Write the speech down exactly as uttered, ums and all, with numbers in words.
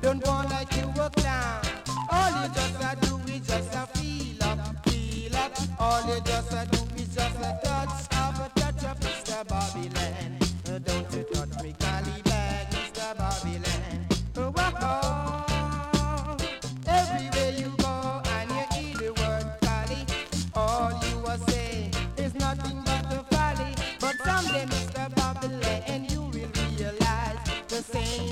don't want like you a clown. All you just a do is just a feel up, feel up. All you just a do is just a touch of a touch of Mister Babylon. Uh, don't you touch me, Cali bag, Mister Babylon. Uh, whoa, everywhere you go and you hear the word Cali, all you are saying is nothing but the folly. But someday, Mister Babylon, you will realize the same